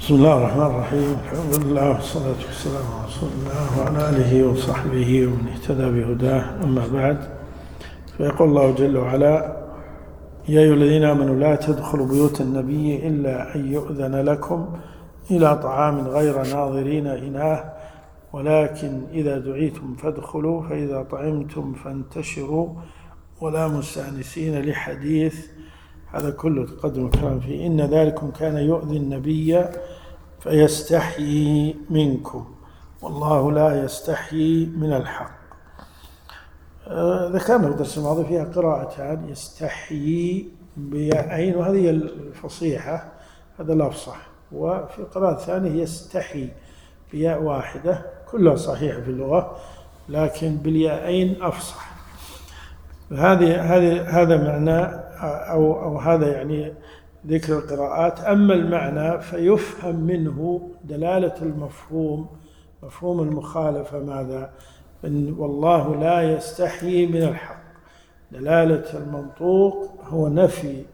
بسم الله الرحمن الرحيم. الحمد لله والصلاة والسلام على رسول الله وعلى آله وصحبه ومن اهتدى بهداه. أما بعد، فيقول الله جل وعلا: يا أيها الذين آمنوا لا تدخلوا بيوت النبي إلا أن يؤذن لكم إلى طعام غير ناظرين إناه ولكن إذا دعيتم فادخلوا فإذا طعمتم فانتشروا ولا مستأنسين لحديث. هذا كله تقدم الكلام فيه. إن ذلكم كان يؤذي النبي فيستحيي منكم والله لا يستحيي من الحق. ذكرنا في الدرس الماضي فيها قراءتان: يستحيي بياءين وهذه الفصيحة، هذا الأفصح، وفي قراءة ثانية يستحي بياء واحدة، كلها صحيحة في اللغة لكن بالياءين أفصح. هذا معنى أو هذا يعني ذكر القراءات. أما المعنى فيفهم منه دلالة المفهوم، مفهوم المخالفة. ماذا؟ إن والله لا يستحيي من الحق. دلالة المنطوق هو نفي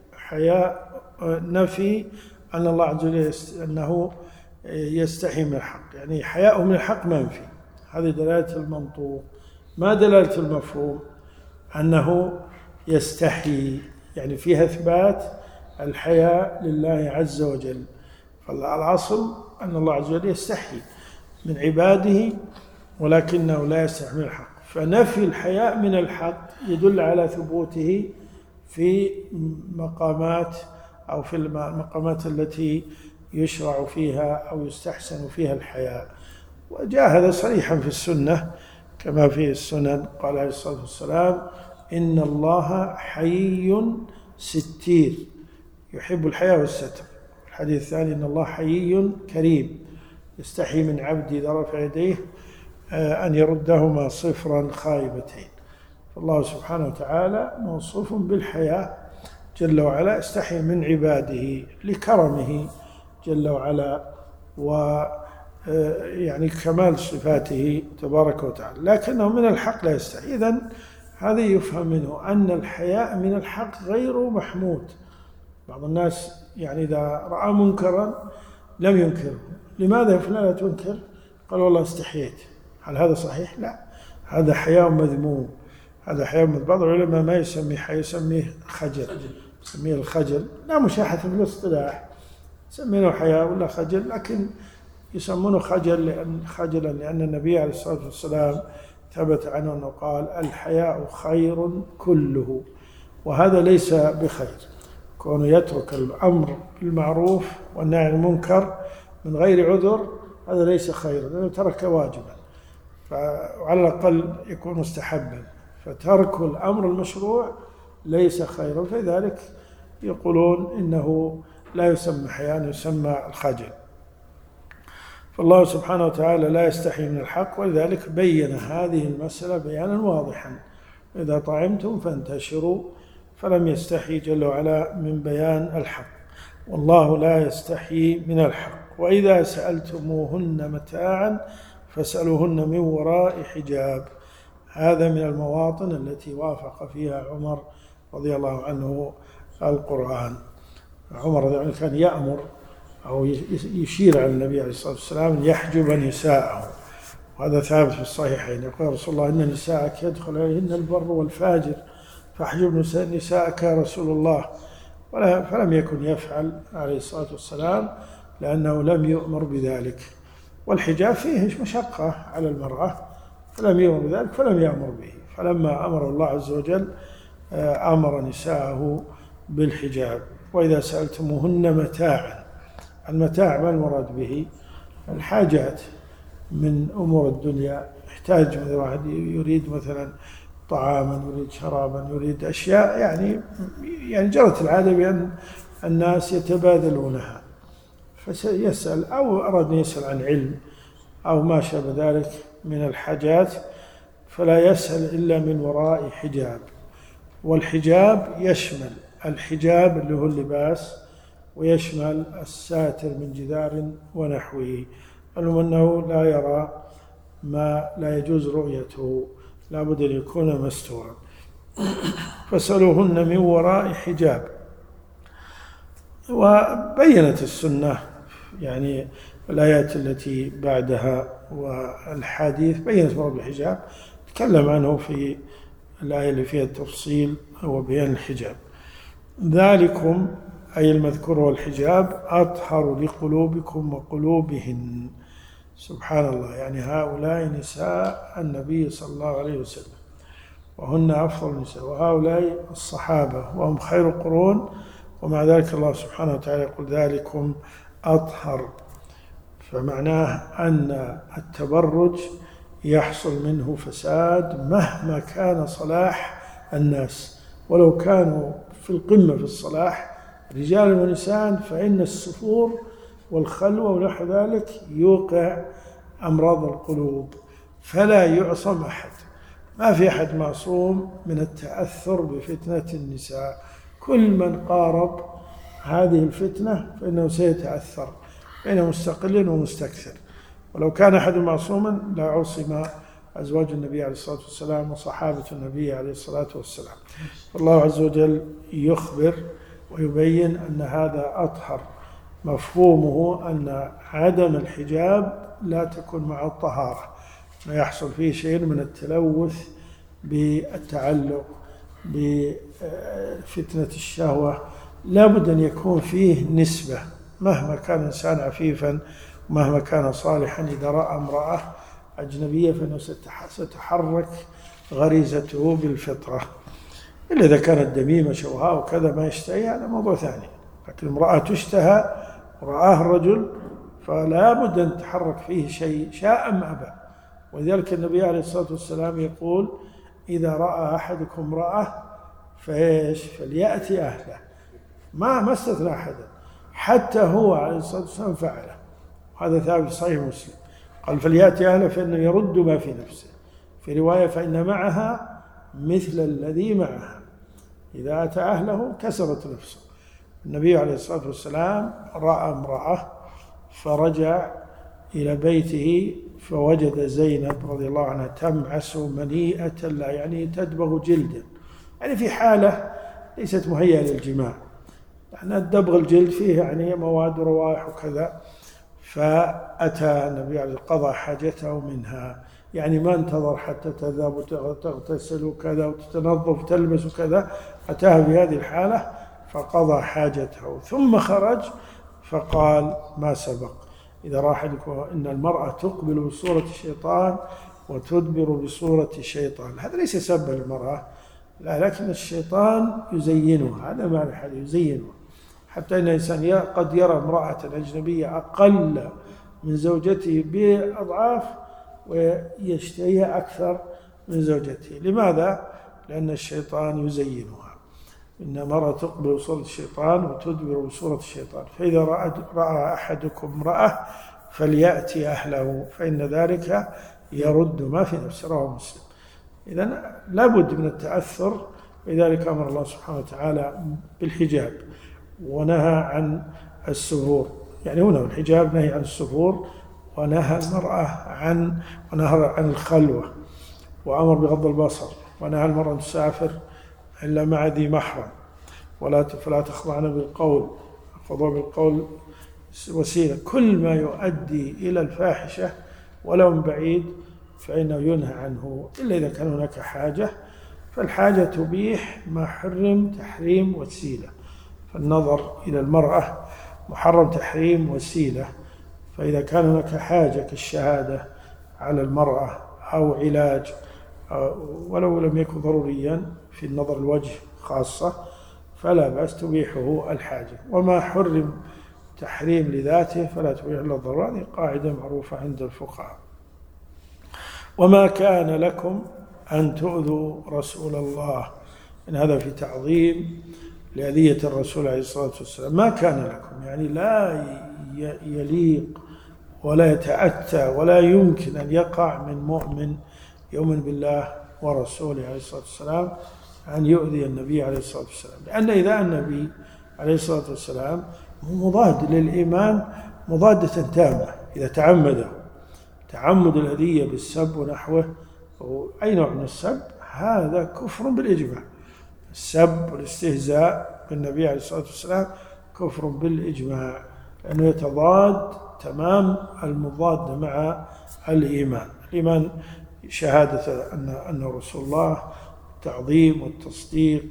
نفي أن الله عز وجل أنه يستحي من الحق، يعني حياؤه من الحق منفي. هذه دلالة المنطوق. ما دلالة المفهوم؟ أنه يستحي، يعني فيها إثبات الحياء لله عز وجل. فالأصل أن الله عز وجل يستحي من عباده ولكنه لا يستحي من الحق. فنفي الحياء من الحق يدل على ثبوته في مقامات أو في المقامات التي يشرع فيها أو يستحسن فيها الحياء. وجاء هذا صريحا في السنة كما في السنن. قال عليه الصلاة والسلام: إن الله حيي ستير يحب الحياء والستر. الحديث الثاني: إن الله حيي كريم يستحي من عبدي إذا رفع يديه أن يردهما صفرا خائبتين. فالله سبحانه وتعالى موصوف بالحياء جل وعلا، يستحي من عباده لكرمه جل وعلا يعني كمال صفاته تبارك وتعالى، لكنه من الحق لا يستحي. إذن هذا يفهم منه أن الحياء من الحق غير محمود. بعض الناس يعني إذا رأى منكرا لم ينكره. لماذا يا فلان لا تنكر؟ قال: والله استحييت. هل هذا صحيح؟ لا، هذا حياء مذموم. هذا حياء مذموم. بعض العلماء ما يسميه حياء، يسميه خجل، يسميه الخجل. لا مشاحة في الاصطلاح، يسمونه حياء ولا خجل، لكن يسمونه خجلا لأن النبي عليه الصلاة والسلام ثبت عنه أنه قال: الحياء خير كله. وهذا ليس بخير، كونه يترك الأمر بالمعروف والنهي عن المنكر من غير عذر، هذا ليس خيرا لأنه ترك واجبا، وعلى الأقل يكون مستحبا. فترك الأمر المشروع ليس خيرا، فلذلك يقولون إنه لا يسمى حياء، يسمى الخجل. فالله سبحانه وتعالى لا يستحي من الحق، ولذلك بين هذه المسألة بيانا واضحا: إذا طعمتم فانتشروا. فلم يستحي جل وعلا من بيان الحق. والله لا يستحي من الحق. وإذا سألتموهن متاعا فاسألوهن من وراء حجاب. هذا من المواطن التي وافق فيها عمر رضي الله عنه القرآن. عمر رضي الله عنه كان يأمر أو يشير على النبي عليه الصلاة والسلام أن يحجب نساءه، وهذا ثابت في الصحيحين. يقول رسول الله: إن نساءك يدخل عليهن البر والفاجر فاحجب نساءك يا رسول الله. فلم يكن يفعل عليه الصلاة والسلام لأنه لم يؤمر بذلك، والحجاب فيه مشقة على المرأة، فلم يؤمر بذلك فلم يأمر به. فلما أمر الله عز وجل أمر نساءه بالحجاب. وإذا سألتموهن متاعا، المتاع ما المراد به؟ الحاجات من أمور الدنيا. يحتاج مثلا واحد يريد مثلا طعاما، يريد شرابا، يريد أشياء يعني جرت العادة بأن الناس يتبادلونها، فسيسأل أو أراد أن يسأل عن علم أو ما شابه ذلك من الحاجات، فلا يسأل إلا من وراء حجاب. والحجاب يشمل الحجاب اللي هو اللباس، ويشمل الساتر من جدار ونحوه، المهم أنه لا يرى ما لا يجوز رؤيته، لا بد أن يكون مستورا. فاسألوهن من وراء حجاب. وبينت السنة يعني الآيات التي بعدها والحديث بينت مرض الحجاب، تكلم عنه في الآية اللي فيها التفصيل وبيان الحجاب. ذلكم أي المذكور والحجاب أطهر لقلوبكم وقلوبهن. سبحان الله، يعني هؤلاء نساء النبي صلى الله عليه وسلم وهن أفضل النساء، وهؤلاء الصحابة وهم خير القرون، ومع ذلك الله سبحانه وتعالى يقول ذلكم أطهر. فمعناه أن التبرج يحصل منه فساد مهما كان صلاح الناس، ولو كانوا في القمة في الصلاح رجال ونساء، فإن السفور والخلوة ونحو ذلك يوقع أمراض القلوب، فلا يعصم أحد. ما في أحد معصوم من التأثر بفتنة النساء، كل من قارب هذه الفتنة فإنه سيتأثر بين مستقل ومستكثر. ولو كان أحد معصوما لا عصم أزواج النبي عليه الصلاة والسلام وصحابة النبي عليه الصلاة والسلام. الله عز وجل يخبر ويبين أن هذا أطهر، مفهومه أن عدم الحجاب لا تكون مع الطهارة، ما يحصل فيه شيء من التلوث بالتعلق بفتنة الشهوة. لا بد أن يكون فيه نسبة، مهما كان إنسان عفيفا ومهما كان صالحا، إذا رأى امرأة أجنبية فإنه ستحرك غريزته بالفطرة، إلا إذا كانت دميمة شوهاء وكذا ما يشتهي، هذا موضوع ثاني. لكن امرأة تشتهى ورآها الرجل فلا بد أن تحرك فيه شيء شاء أم أبى. ولذلك النبي عليه الصلاة والسلام يقول إذا رأى أحدكم امرأة فليأتي أهله، ما استثنى أحدا، حتى هو عليه الصلاة والسلام فعله، وهذا ثابت في صحيح مسلم. قال فليأتي أهله فإنه يرد ما في نفسه، في رواية فإن معها مثل الذي معها، إذا أتى أهله كسرت نفسه. النبي عليه الصلاة والسلام رأى امرأة فرجع إلى بيته فوجد زينب رضي الله عنها تمعس منيئة، لا يعني تدبغ جلدا، يعني في حالة ليست مهيئة للجماع، يعني الدبغ الجلد فيه يعني مواد وروائح وكذا. فأتى النبي عليه قضى حاجته منها، يعني ما انتظر حتى تذهب وتغتسل وكذا وتتنظف وتلبس وكذا، أتاها بهذه الحالة فقضى حاجته ثم خرج فقال ما سبق. إذا راحلكم إن المرأة تقبل بصورة الشيطان وتدبر بصورة الشيطان، هذا ليس سبا للمرأة، لا، لكن الشيطان يزينها، هذا معنى الحديث، يزينها، حتى إن الإنسان قد يرى امرأة أجنبية أقل من زوجته بأضعاف ويشتهيها أكثر من زوجته. لماذا؟ لأن الشيطان يزينها. إن المرأة تقبل بصورة الشيطان وتدبر بصورة الشيطان. فإذا رأى أحدكم امرأة فليأتي أهله فإن ذلك يرد ما في نفسه، رواه مسلم. إذن لابد من التأثر، لذلك أمر الله سبحانه وتعالى بالحجاب ونهى عن السفور، يعني هنا الحجاب نهي عن السفور، ونهى المرأة عن الخلوة، وأمر بغض البصر، ونهى المرأة أن تسافر إلا مع ذي محرم، فلا تخضعن بالقول، الخضوع بالقول وسيلة، كل ما يؤدي إلى الفاحشة ولو من بعيد فإنه ينهى عنه، إلا إذا كان هناك حاجة، فالحاجة تبيح ما حرم تحريم وسيلة. فالنظر إلى المرأة محرم تحريم وسيلة، فإذا كان هناك حاجة كالشهادة على المرأة أو علاج ولو لم يكن ضروريا في النظر الوجه خاصة فلا بأس تبيحه الحاجة. وما حرم تحريم لذاته فلا تبيح إلا الضرورة، هذه قاعدة معروفة عند الفقهاء. وما كان لكم أن تؤذوا رسول الله، إن هذا في تعظيم لأذية الرسول عليه الصلاة والسلام. ما كان لكم يعني لا يليق ولا يتأتى ولا يمكن أن يقع من مؤمن يؤمن بالله ورسوله عليه الصلاة والسلام أن يؤذي النبي عليه الصلاة والسلام، لأن إذا النبي عليه الصلاة والسلام مضاد للإيمان مضادة تامة، إذا تعمد الأذية بالسب ونحوه أو أي نوع من السب هذا كفر بالإجماع. السب والاستهزاء بالنبي عليه الصلاة والسلام كفر بالإجماع، لأنه يتضاد تمام المضاد مع الإيمان. الإيمان شهادة أن رسول الله، التعظيم والتصديق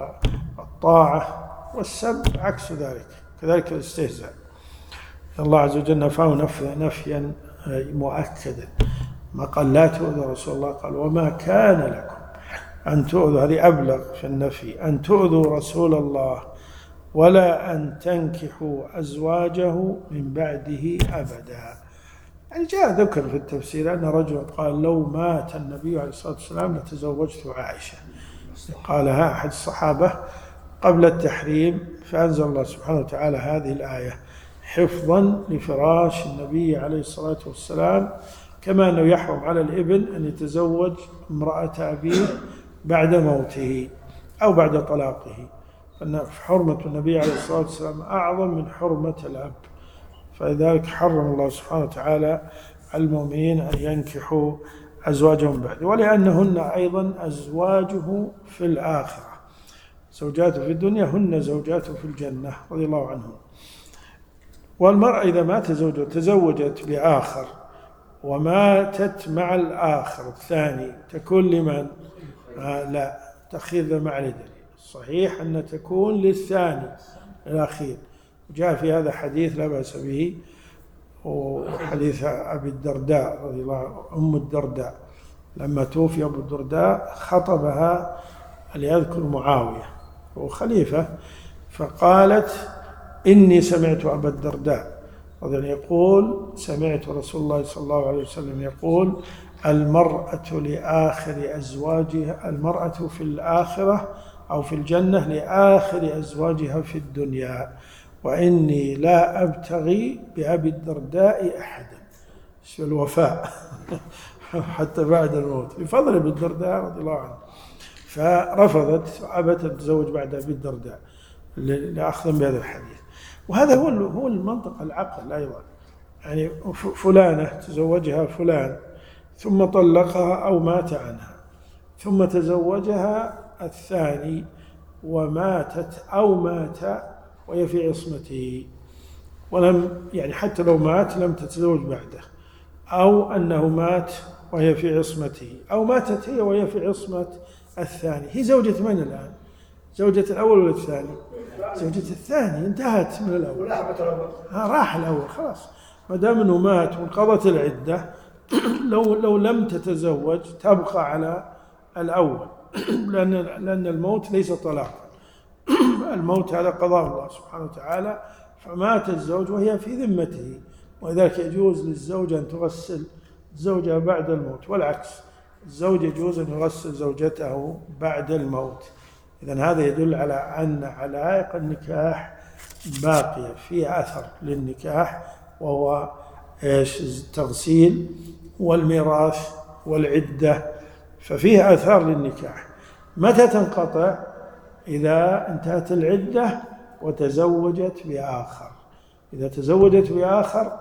والطاعة، والسب عكس ذلك، كذلك الاستهزاء. الله عز وجل نفاه نفيا مؤكدا، ما قال لا تؤذوا رسول الله، قال وما كان لكم أن تؤذوا، هذه أبلغ في النفي، أن تؤذوا رسول الله ولا أن تنكحوا أزواجه من بعده أبدا. يعني جاء ذكر في التفسير أن رجل قال لو مات النبي عليه الصلاة والسلام لتزوجت عائشة، قالها أحد الصحابة قبل التحريم، فأنزل الله سبحانه وتعالى هذه الآية حفظا لفراش النبي عليه الصلاة والسلام، كما أنه يحرم على الابن أن يتزوج امرأة أبيه بعد موته أو بعد طلاقه، فإن حرمة النبي عليه الصلاة والسلام أعظم من حرمة الأب، فلذلك حرم الله سبحانه وتعالى على المؤمنين أن ينكحوا أزواجهم بعد، ولأنهن أيضا أزواجه في الآخرة، زوجاته في الدنيا هن زوجاته في الجنة رضي الله عنهم. والمرأة إذا مات تزوجت بآخر وماتت مع الآخر الثاني تكون لمن؟ لا، تأخير ذا مع الدليل، صحيح أن تكون للثاني الأخير. جاء في هذا حديث لا بأس به، وحديث أبي الدرداء رضي الله عنه، أم الدرداء لما توفي أبو الدرداء خطبها ليذكر معاوية وخليفة، فقالت إني سمعت أبا الدرداء رضي الله عنه يقول سمعت رسول الله صلى الله عليه وسلم يقول المرأة لآخر أزواجها، المرأة في الآخرة أو في الجنة لآخر أزواجها في الدنيا، وإني لا أبتغي بأبي الدرداء أحدا. شو الوفاء حتى بعد الموت بفضل أبي الدرداء رضي الله عنه، فرفضت وأبت أن تتزوج بعد أبي الدرداء لأخذ بهذا الحديث. وهذا هو المنطق العقل أيضا، يعني فلانة تزوجها فلان ثم طلقها أو مات عنها، ثم تزوجها الثاني وماتت أو مات وهي في عصمته، ولم يعني حتى لو مات لم تتزوج بعده، أو أنه مات وهي في عصمته، أو ماتت هي وهي في عصمة الثاني، هي زوجة من الآن؟ زوجة الأول ولا الثاني؟ زوجة الثاني، انتهت من الأول، راح الأول خلاص، ما دام أنه مات وانقضت العدة لو لم تتزوج تبقى على الأول لأن الموت ليس طلاقا، الموت هذا قضاء الله سبحانه وتعالى، فمات الزوج وهي في ذمته، ولذلك يجوز للزوجة أن تغسل زوجها بعد الموت، والعكس الزوج يجوز أن يغسل زوجته بعد الموت. إذن هذا يدل على أن علائق النكاح باقية، في أثر للنكاح، وهو التغسيل والميراث والعدة، ففيه أثار للنكاح. متى تنقطع؟ إذا انتهت العدة وتزوجت بآخر، إذا تزوجت بآخر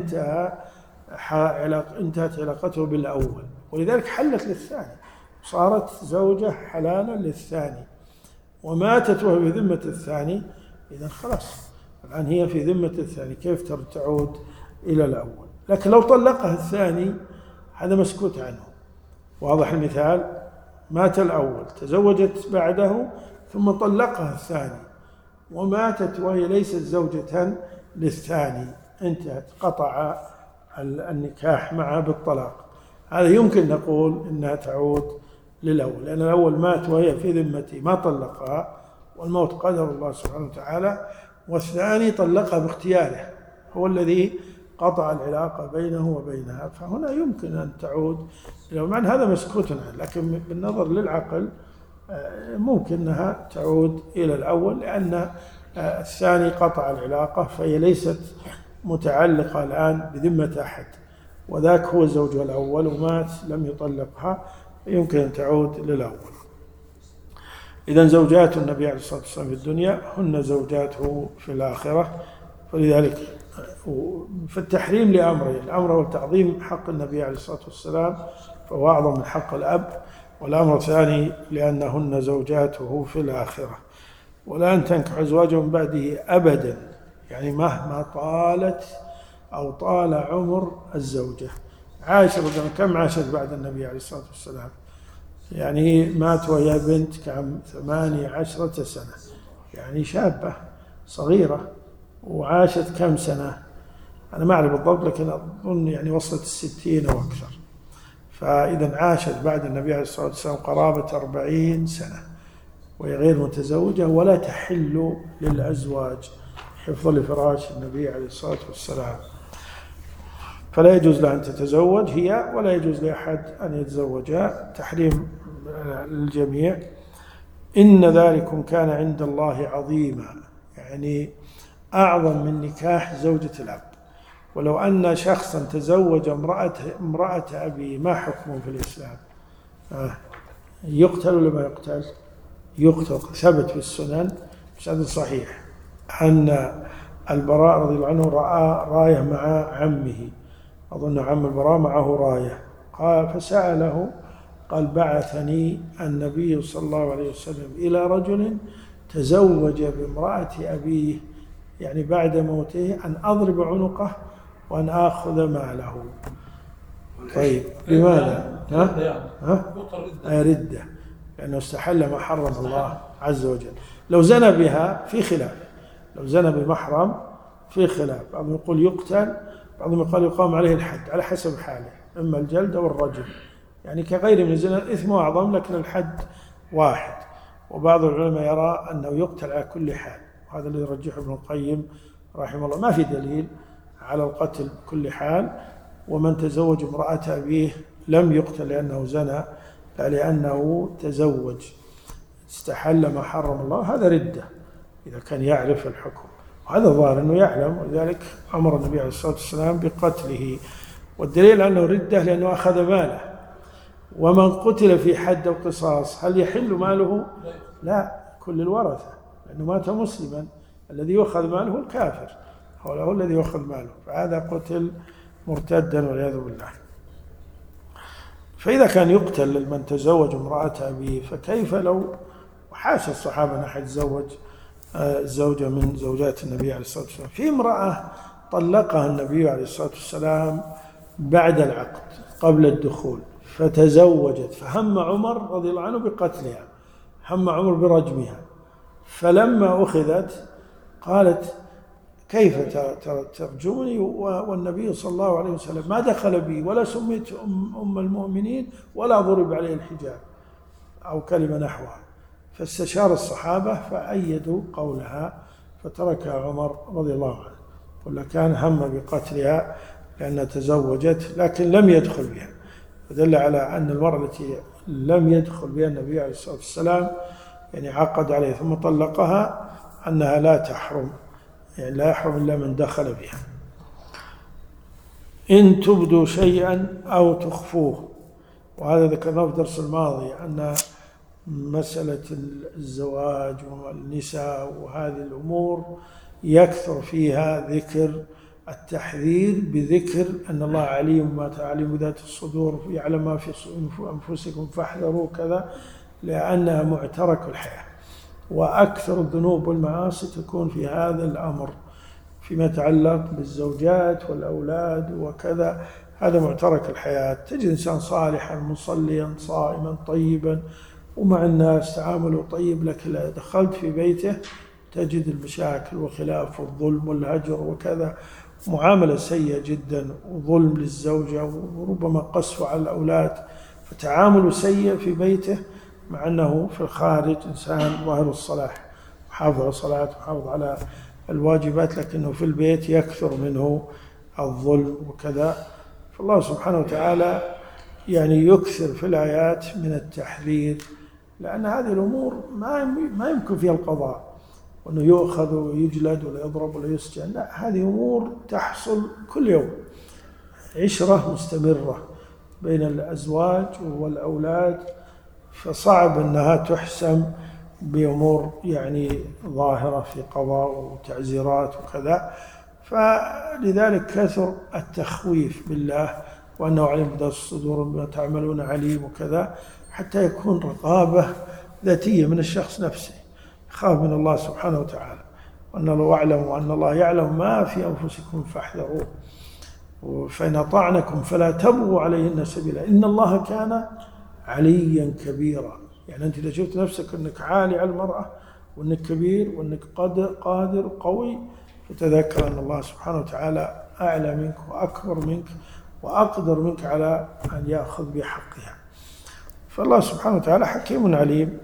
انتهت علاقته بالأول، ولذلك حلت للثاني، صارت زوجة حلالا للثاني، وماتت وهي في ذمة الثاني، إذن خلاص الآن هي في ذمة الثاني، كيف تعود إلى الأول؟ لكن لو طلقها الثاني هذا مسكوت عنه، واضح المثال، مات الأول تزوجت بعده ثم طلقها الثاني وماتت وهي ليست زوجة للثاني، انتهت، قطع النكاح معها بالطلاق. هذا يمكن نقول إنها تعود للأول، لأن الأول مات وهي في ذمته ما طلقها، والموت قدر الله سبحانه وتعالى، والثاني طلقها باختياره، هو الذي قطع العلاقة بينه وبينها، فهنا يمكن أن تعود لو معنى هذا مسكوت عنه، لكن بالنظر للعقل ممكن أنها تعود إلى الأول، لأن الثاني قطع العلاقة، فهي ليست متعلقة الآن بذمة أحد، وذاك هو زوجها الأول ومات لم يطلقها، يمكن أن تعود للأول. إذن زوجات النبي عليه الصلاة والسلام في الدنيا هن زوجاته في الآخرة، فلذلك فالتحريم لأمرين، الأمر والتعظيم حق النبي عليه الصلاة والسلام فهو أعظم من حق الأب، والأمر الثاني لأنهن زوجاته في الآخرة. ولا أن تنكح أزواجه من بعده أبدا، يعني مهما طالت أو طال عمر الزوجة. عائشة رضي الله عنها كم عاشت بعد النبي عليه الصلاة والسلام؟ يعني مات وهي بنت كم 18 سنة، يعني شابة صغيرة، وعاشت كم سنة؟ أنا ما أعرف بالضبط لكن أظن يعني وصلت 60 أو أكثر. فإذا عاشت بعد النبي عليه الصلاة والسلام قرابة 40 سنة وهي غير متزوجة، ولا تحل للأزواج حفظا لفراش النبي عليه الصلاة والسلام، فلا يجوز لها أن تتزوج هي ولا يجوز لأحد أن يتزوجها، تحريم للجميع. إن ذلكم كان عند الله عظيما، يعني أعظم من نكاح زوجة الأب. ولو أن شخصا تزوج امرأة أبيه ما حكمه في الإسلام؟ يقتل ولا ما يقتل؟ يقتل. ثبت في السنن بسند صحيح أن البراء رضي الله عنه رأى راية مع عمه، أظن عم البراء معه راية، قال فسأله قال بعثني النبي صلى الله عليه وسلم إلى رجل تزوج بامرأة أبيه، يعني بعد موته، أن أضرب عنقه وأن آخذ ماله. طيب لماذا؟ ردة، لأنه استحل ما حرم الله عز وجل. لو زنى بها في خلاف، لو زنى بمحرم في خلاف، بعضهم يقول يقتل، بعضهم يقول يقام عليه الحد على حسب حاله، إما الجلد أو الرجم، يعني كغير من الزنا الإثم أعظم لكن الحد واحد. وبعض العلماء يرى أنه يقتل على كل حال، وهذا الذي يرجحه ابن القيم رحمه الله. ما في دليل على القتل بكل حال. ومن تزوج امرأة أبيه لم يقتل لأنه زنى، لا لأنه تزوج استحل ما حرم الله، هذا ردة إذا كان يعرف الحكم، وهذا الظاهر أنه يعلم، ولذلك أمر النبي عليه الصلاة والسلام بقتله. والدليل أنه ردة لأنه أخذ ماله. ومن قتل في حد القصاص هل يحل ماله؟ لا، كل الورثة، لأنه مات مسلما، الذي يؤخذ ماله الكافر، هو الذي يؤخذ ماله، فهذا قتل مرتدا والعياذ بالله. فإذا كان يقتل من تزوج امرأة أبيه، فكيف لو حاشا الصحابة أن أحد تزوج زوجة من زوجات النبي عليه الصلاة والسلام. في امرأة طلقها النبي عليه الصلاة والسلام بعد العقد قبل الدخول فتزوجت، فهم عمر رضي الله عنه بقتلها، هم عمر برجمها، فلما أخذت قالت كيف ترجمني والنبي صلى الله عليه وسلم ما دخل بي ولا سميت أم المؤمنين ولا ضرب عليه الحجاب أو كلمة نحوها. فاستشار الصحابة فأيدوا قولها فتركها عمر رضي الله عنه، ولا كان هم بقتلها لأنها تزوجت لكن لم يدخل بها، فدل على أن المرأة التي لم يدخل بها النبي عليه الصلاة والسلام يعني عقد عليه ثم طلقها أنها لا تحرم، يعني لا يحرم إلا من دخل بها. إن تبدوا شيئا أو تخفوه، وهذا ذكرناه في الدرس الماضي أن مسألة الزواج والنساء وهذه الأمور يكثر فيها ذكر التحذير بذكر أن الله عليم ما تعلم ذات الصدور، يعلم ما في أنفسكم فاحذروا كذا، لأنها معترك الحياة، وأكثر الذنوب والمعاصي تكون في هذا الأمر فيما يتعلق بالزوجات والأولاد وكذا. هذا معترك الحياة، تجد إنسان صالحا مصليا صائما طيبا ومع الناس تعامله طيب، لكن إذا دخلت في بيته تجد المشاكل وخلاف والظلم والهجر وكذا، معاملة سيئة جدا وظلم للزوجة وربما قسوة على الأولاد، فتعامل سيء في بيته مع أنه في الخارج إنسان ظاهر الصلاح محافظ على الصلاة ومحافظ على الواجبات، لكنه في البيت يكثر منه الظلم وكذا. فالله سبحانه وتعالى يعني يكثر في الآيات من التحذير، لأن هذه الأمور ما يمكن فيها القضاء، وأنه يؤخذ ويجلد ولا يضرب ولا يسجن، لا، هذه أمور تحصل كل يوم، عشرة مستمرة بين الأزواج والأولاد، فصعب أنها تحسم بأمور يعني ظاهرة في قضاء وتعزيرات وكذا. فلذلك كثر التخويف بالله وأنه عليم بذات الصدور بما تعملون عليم وكذا، حتى يكون رقابة ذاتية من الشخص نفسه، يخاف من الله سبحانه وتعالى. وأن الله أعلم وأن الله يعلم ما في أنفسكم فاحذروه، فإن أطعنكم فلا تبغوا عليهن سبيلا إن الله كان عليا كبيرا. يعني أنت إذا شفت نفسك أنك عالي على المرأة وأنك كبير وأنك قادر قوي، فتذكر أن الله سبحانه وتعالى أعلى منك وأكبر منك وأقدر منك على أن يأخذ بحقها. فالله سبحانه وتعالى حكيم عليم،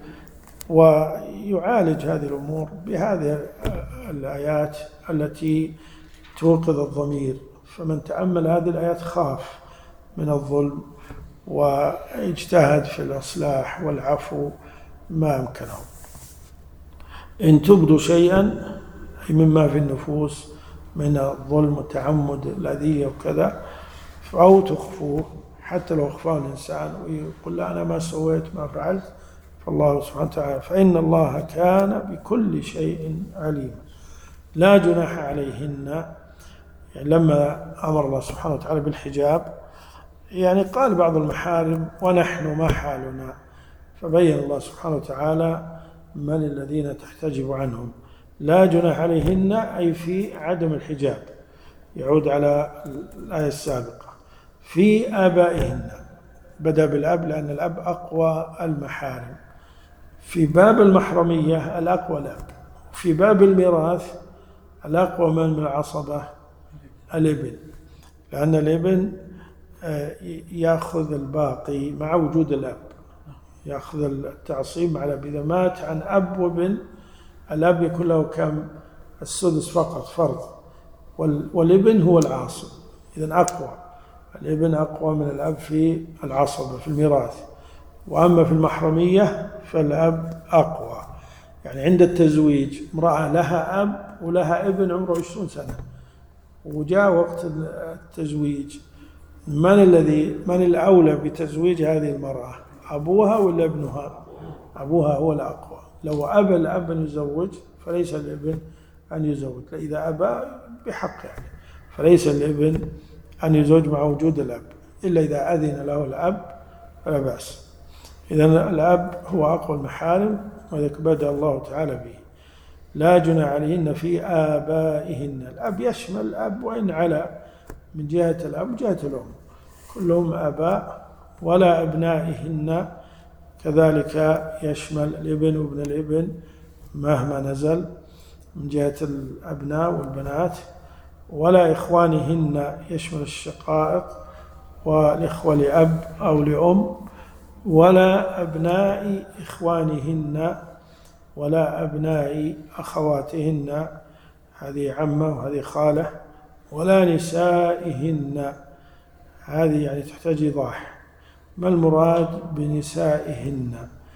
ويعالج هذه الأمور بهذه الآيات التي توقظ الضمير. فمن تأمل هذه الآيات خاف من الظلم واجتهد في الإصلاح والعفو ما أمكنه. إن تبدوا شيئا مما في النفوس من الظلم وتعمد الأذية وكذا أو تخفوه، حتى لو أخفاه الإنسان ويقول لا أنا ما سويت ما فعلت، فالله سبحانه وتعالى فإن الله كان بكل شيء عليما. لا جناح عليهن، يعني لما أمر الله سبحانه وتعالى بالحجاب يعني قال بعض المحارم ونحن ما حالنا، فبين الله سبحانه وتعالى من الذين تحتجب عنهم. لا جناح عليهن أي في عدم الحجاب، يعود على الآية السابقة. في آبائهن، بدأ بالأب لأن الأب أقوى المحارم. في باب المحرمية الأقوى الأب. في باب الميراث الأقوى من العصبة الابن، لأن الابن يأخذ الباقي مع وجود الأب، يأخذ التعصيب مع الأب. إذا مات عن أب وابن الأب يكون له كم؟ السدس فقط فرض، والابن هو العاصب. إذن أقوى الابن أقوى من الأب في العصبة في الميراث. وأما في المحرمية فالأب أقوى. يعني عند التزويج امرأة لها أب ولها ابن عمره 20 سنة وجاء وقت التزويج، من الأولى بتزويج هذه المرأة؟ أبوها ولا ابنها؟ أبوها هو الأقوى. لو أبى الأب أن يزوج فليس الابن أن يزوج، إذا أبى بحق يعني، فليس الابن أن يزوج مع وجود الأب، إلا إذا أذن له الأب فلا بأس. إذن الأب هو أقوى المحارم، وذلك بدأ الله تعالى به. لا جناح عليهن في آبائهن. الأب يشمل الأب وإن على من جهة الأب وجهة الأم، كلهم آباء. ولا أبنائهن، كذلك يشمل الابن وابن الابن مهما نزل من جهة الأبناء والبنات. ولا إخوانهن، يشمل الشقائق والإخوة لأب أو لأم. ولا أبناء إخوانهن، ولا أبناء أخواتهن، هذه عمة وهذه خالة. ولا نسائهن، هذه يعني تحتاج إيضاح. ما المراد بنسائهن؟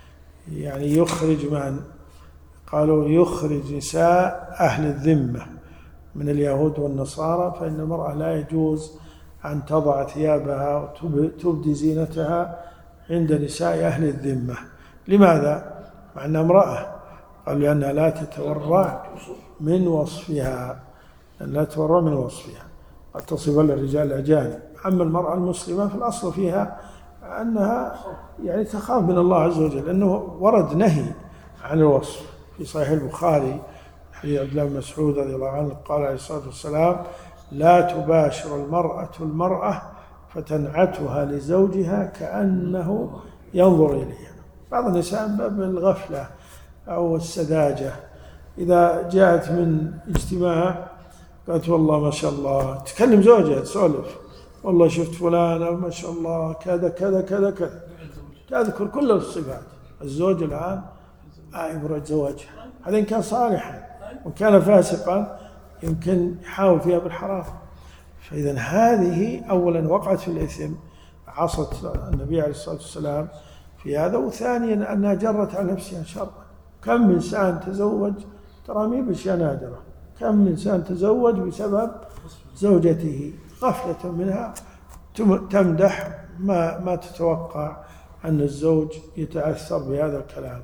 يعني يخرج من؟ قالوا يخرج نساء أهل الذمة من اليهود والنصارى، فإن المرأة لا يجوز أن تضع ثيابها وتبدي زينتها عند نساء أهل الذمة. لماذا؟ مع أنها امرأة، قال لأنها لا تتورع من وصفها، لا تتورع من وصفها، قد تصف الرجال الأجانب. أما المرأة المسلمة فالأصل فيها أنها يعني تخاف من الله عز وجل، لأنه ورد نهي عن الوصف في صحيح البخاري حديث عبد الله بن مسعود رضي الله عنه قال عليه الصلاة والسلام: لا تباشر المرأة فتنعتها لزوجها كأنه ينظر إليها. بعض النساء باب الغفلة أو السذاجة، إذا جاءت من اجتماع قالت والله ما شاء الله، تكلم زوجها تسولف، والله شفت فلانة ما شاء الله كذا كذا كذا كذا، تذكر كل الصفات. الزوج الآن يبرد زواجها، هذا إن كان صالحا، وإن كان فاسقا يمكن يحاول فيها بالحرام. فإذا هذه أولا وقعت في الإثم، عصت النبي عليه الصلاة والسلام في هذا. وثانيا أنها جرت على نفسها شرا. كم من إنسان تزوج، ترى مي بشيء نادرة، كم من إنسان تزوج بسبب زوجته، غفلة منها تمدح ما تتوقع أن الزوج يتأثر بهذا الكلام.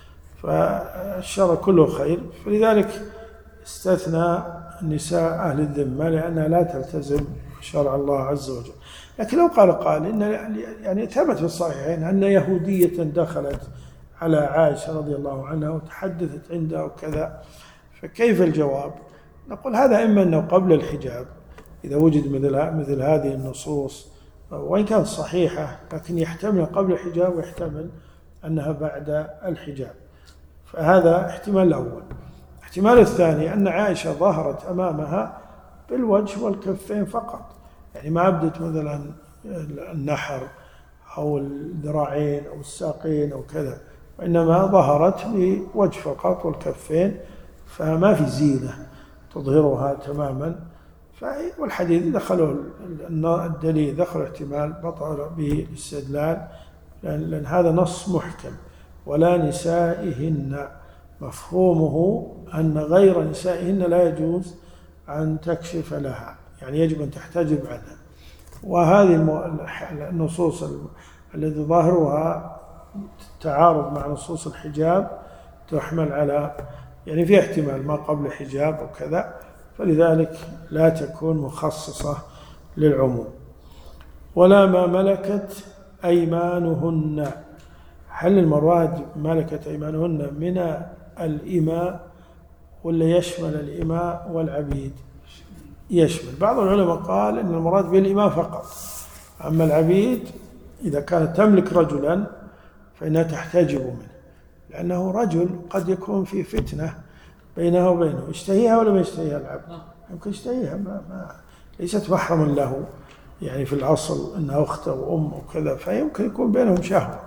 فالشرع كله خير، فلذلك استثنى النساء أهل الذمة لأنها لا تلتزم شرع الله عز وجل. لكن لو قال إن يعني ثبت في الصحيحين أن يهودية دخلت على عائشة رضي الله عنها وتحدثت عندها وكذا، فكيف الجواب؟ نقول هذا إما أنه قبل الحجاب إذا وجد مثل هذه النصوص، وإن كانت صحيحة لكن يحتمل قبل الحجاب ويحتمل أنها بعد الحجاب، فهذا احتمال الأول. الاحتمال الثاني أن عائشة ظهرت أمامها بالوجه والكفين فقط، يعني ما أبدت مثلا النحر أو الذراعين أو الساقين أو كذا، وإنما ظهرت بوجه فقط والكفين، فما في زينة تظهرها تماما. والحديث دخلوا الدليل، دخل احتمال بطل به الاستدلال، لأن هذا نص محكم ولا نسائهن، مفهومه أن غير نسائهن لا يجوز أن تكشف لها، يعني يجب أن تحتجب عنها. وهذه النصوص التي ظاهرها تعارض مع نصوص الحجاب تحمل على يعني في احتمال ما قبل حجاب وكذا، فلذلك لا تكون مخصصة للعموم. ولا ما ملكت أيمانهن، هل المراد ملكت أيمانهن من الإماء ولا يشمل الإماء والعبيد؟ يشمل. بعض العلماء قال إن المراد بالإماء فقط، أما العبيد إذا كانت تملك رجلا فإنها تحتجب منه، لأنه رجل قد يكون في فتنة بينه وبينه، يشتهيها ولا ما يشتهيها العبد؟ يمكن يشتهيها، ليست محرما له، يعني في الأصل أنها أخته وأم وكذا، فيمكن يكون بينهم شهوة.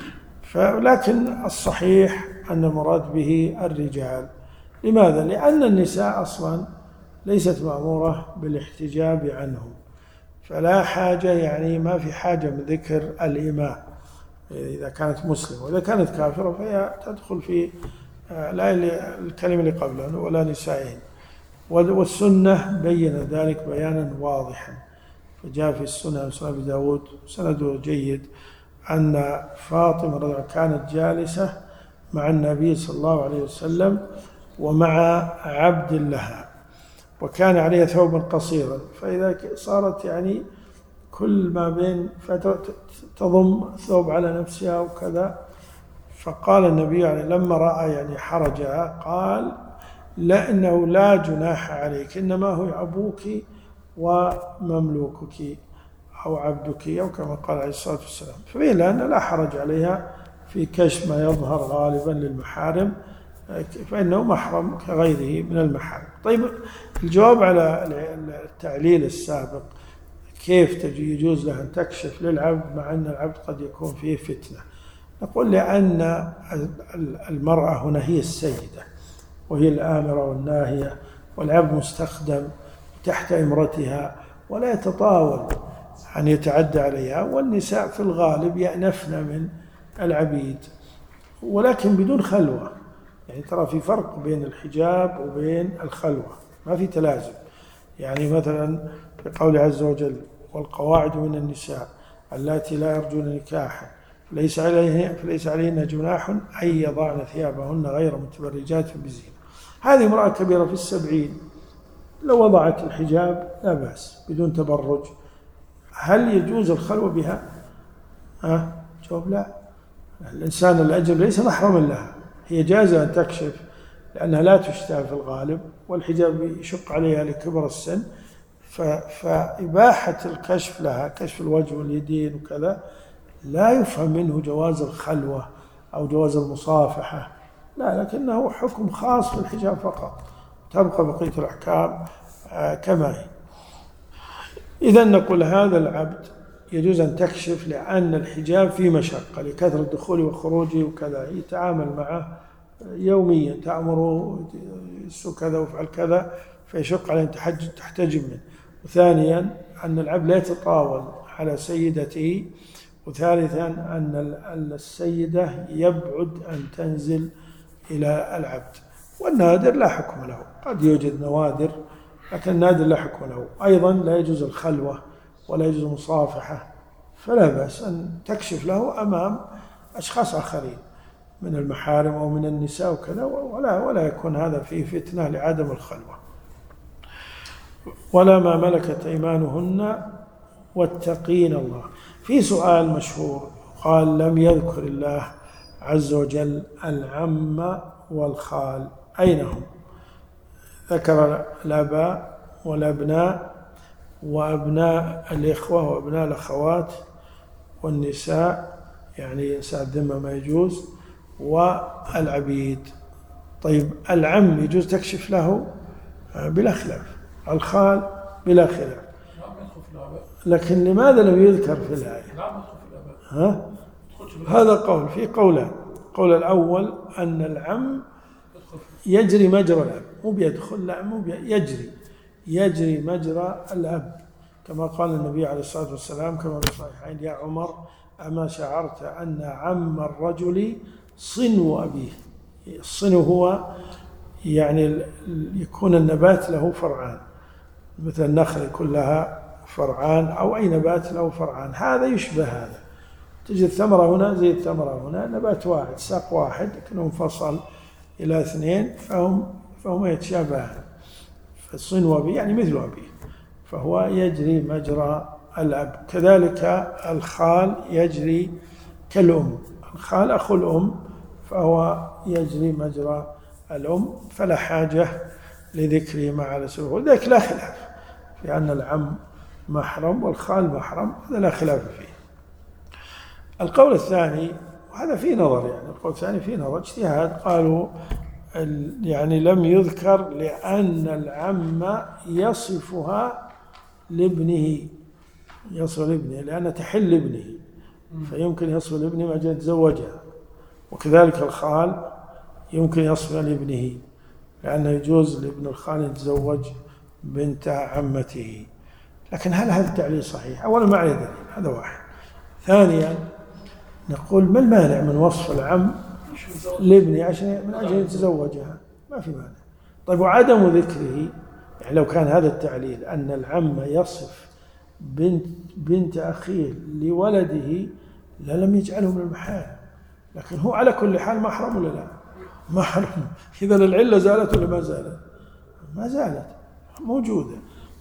لكن الصحيح أن المراد به الرجال. لماذا؟ لأن النساء أصلا ليست مأمورة بالاحتجاب عنهم، فلا حاجة، يعني ما في حاجة من ذكر الإماء إذا كانت مسلمة، وإذا كانت كافرة فهي تدخل في الكلمة اللي قبلها ولا نسائهن. والسنة بين ذلك بيانا واضحا، فجاء في السنة سنة أبي داود سنده جيد أن فاطمة رضي الله عنها كانت جالسة مع النبي صلى الله عليه وسلم ومع عبد لها، وكان عليها ثوبا قصيرا، فإذا صارت يعني كل ما بين تضم ثوب على نفسها وكذا، فقال النبي يعني لما رأى يعني حرجها قال لا، إنه لا جناح عليك، إنما هو أبوك ومملوكك أو عبدك، أو كما قال عليه الصلاة والسلام، فبين لأن لا حرج عليها في كشف ما يظهر غالبا للمحارم، فإنه محرم كغيره من المحارم. طيب، الجواب على التعليل السابق، كيف يجوز لها أن تكشف للعبد مع أن العبد قد يكون فيه فتنة؟ نقول لأن المرأة هنا هي السيدة وهي الآمرة والناهية، والعبد مستخدم تحت إمرتها ولا يتطاول أن يتعدى عليها، والنساء في الغالب يأنفن من العبيد ولكن بدون خلوة، يعني ترى في فرق بين الحجاب وبين الخلوة، ما في تلازم. يعني مثلا في قوله عز وجل والقواعد من النساء اللاتي لا يرجون نكاحا فليس عليهن جناح أن يضعن ثيابهن غير متبرجات بزينة. هذه امرأة كبيرة في 70 لو وضعت الحجاب لا بأس بدون تبرج، هل يجوز الخلوة بها؟ جواب لا، الإنسان الأجنبي ليس محرما لها، هي جازة أن تكشف لأنها لا تشتهى في الغالب، والحجاب يشق عليها لكبر السن، فإباحة الكشف لها، كشف الوجه واليدين وكذا، لا يفهم منه جواز الخلوة أو جواز المصافحة، لا، لكنه حكم خاص في الحجاب فقط، تبقى بقية الأحكام كما هي. إذن نقول هذا العبد يجوز أن تكشف لأن الحجاب فيه مشقة لكثرة دخوله وخروجه وكذا، يتعامل معه يوميا، تأمره كذا وفعل كذا، فيشق عليه أن تحتجب منه. وثانيا أن العبد لا يتطاول على سيدته. وثالثا أن السيدة يبعد أن تنزل إلى العبد. والنادر لا حكم له، قد يوجد نوادر لكن النادر لا حكم له. أيضا لا يجوز الخلوة ولا يجوز المصافحة، فلا بأس أن تكشف له أمام أشخاص آخرين من المحارم أو من النساء وكذا، ولا يكون هذا فيه فتنة لعدم الخلوة. ولا ما ملكت أيمانهن واتقين الله. في سؤال مشهور قال لم يذكر الله عز وجل العم والخال، أين هم؟ ذكر الآباء والأبناء وأبناء الإخوة وأبناء الأخوات والنساء، يعني إنسان الذمة ما يجوز، والعبيد. طيب العم يجوز تكشف له بلا خلاف، الخال بلا خلاف، لكن لماذا لم يذكر في الآية؟ هذا قول، في قولان. القول الأول أن العم يجري مجرى الأب، مو بيدخل، لا مو يجري مجرى الأب، كما قال النبي عليه الصلاة والسلام كما في الصحيحين: يا عمر أما شعرت أن عم الرجل صنو أبيه. الصنو هو يعني يكون النبات له فرعان، مثل النخل يكون لها فرعان أو أي نبات له فرعان، هذا يشبه هذا، تجد الثمرة هنا زي الثمرة هنا، نبات واحد ساق واحد لكنه انفصل إلى اثنين، فهم يتشابهان. فالصنو أبيه يعني مثل أبيه، فهو يجري مجرى الأب. كذلك الخال يجري كالأم، الخال أخو الأم فهو يجري مجرى الأم، فلا حاجة لذكره مع على سبيل، وذلك لا خلاف في أن العم محرم والخال محرم، هذا لا خلاف فيه. القول الثاني، وهذا فيه نظر، يعني القول الثاني فيه نظر اجتهاد، قالوا يعني لم يذكر لأن العم يصفها لابنه، لأن تحل ابنه، فيمكن يصف لابنه ما جاء يتزوجها، وكذلك الخال يمكن يصف لابنه، لأنه يجوز لابن الخال يتزوج بنت عمته. لكن هل هذا التعليل صحيح؟ أولا ما عليه دليل، هذا واحد. ثانيا نقول ما المانع من وصف العم لابنه من أجل يتزوجها؟ ما في مانع. طيب وعدم ذكره، يعني لو كان هذا التعليل أن العم يصف بنت أخيه لولده لم يجعله من المحارم، لكن هو على كل حال محرم ولا لا؟ محرم. إذا العلة زالت ولا ما زالت؟ ما زالت موجودة.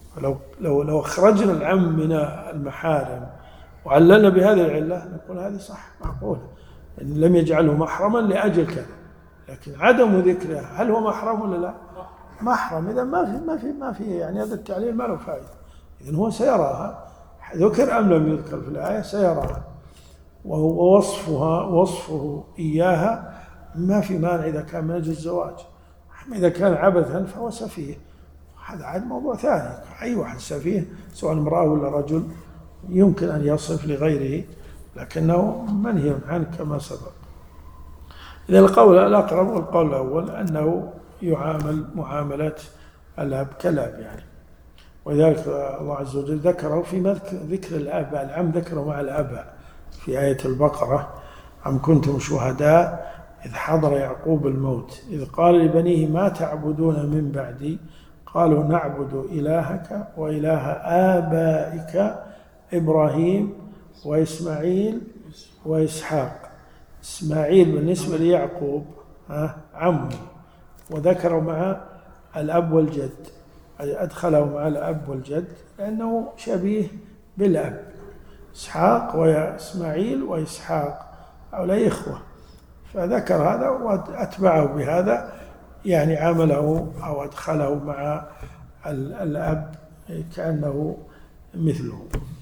لو أخرجنا العم من المحارم وعللنا بهذه العلة نقول هذه صح معقولة، إن لم يجعله محرما لأجل كذا، لكن عدم ذكره هل هو محرم ولا لا؟ محرم. إذا ما في يعني هذا التعليل ما له فائدة. إذن هو سيراها، ذكر أم لم يذكر في الآية سيراها، وهو وصفه إياها ما في مانع إذا كان من أجل الزواج. أما إذا كان عبثا فهو سفيه، هذا عاد موضوع ثاني. أي واحد سفيه سواء امرأة ولا رجل يمكن أن يصف لغيره، لكنه منهي عنه كما سبق. إذا القول الأقرب والقول الأول أنه يعامل معاملة الأب كالأب يعني، ولذلك الله عز وجل ذكره في ذكر الآباء، العم ذكره مع الآباء في آية البقرة: أم كنتم شهداء إذ حضر يعقوب الموت إذ قال لبنيه ما تعبدون من بعدي قالوا نعبد إلهك وإله آبائك إبراهيم وإسماعيل وإسحاق. إسماعيل بالنسبة ليعقوب عمه، وذكره مع الأب والجد، أي أدخله مع الأب والجد لأنه شبيه بالأب. إسحاق وإسماعيل وإسحاق هؤلاء إخوة، فذكر هذا وأتبعه بهذا، يعني عامله أو أدخله مع الأب كأنه مثله.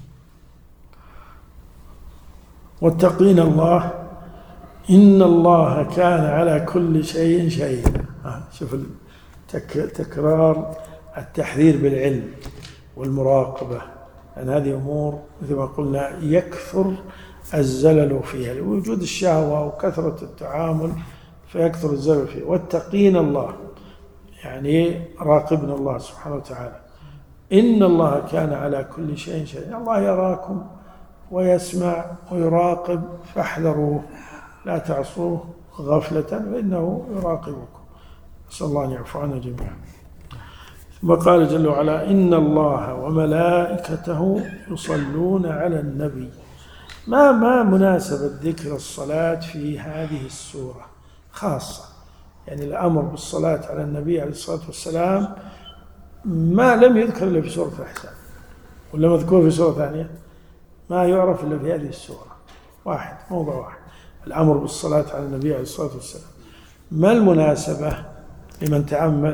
واتقين الله إن الله كان على كل شيء شهيدا. شوف تكرار التحذير بالعلم والمراقبة، لأن هذه أمور مثل ما قلنا يكثر الزلل فيها لوجود الشهوة وكثرة التعامل، فيكثر الزلل فيها. واتقين الله يعني راقبنا الله سبحانه وتعالى. إن الله كان على كل شيء شهيدا، الله يراكم ويسمع ويراقب، فاحذروه لا تعصوه غفلة فإنه يراقبكم. نسأل الله أن يعفو عنا جميعا. ثم قال جل وعلا: إن الله وملائكته يصلون على النبي. ما مناسبة ذكر الصلاة في هذه السورة خاصة؟ يعني الأمر بالصلاة على النبي عليه الصلاة والسلام ما لم يذكر إلا في سورة الأحزاب، ولا مذكور في سورة ثانية؟ ما يعرف إلا في هذه السورة واحد، موضوع واحد، الأمر بالصلاة على النبي عليه الصلاة والسلام. ما المناسبة لمن تأمل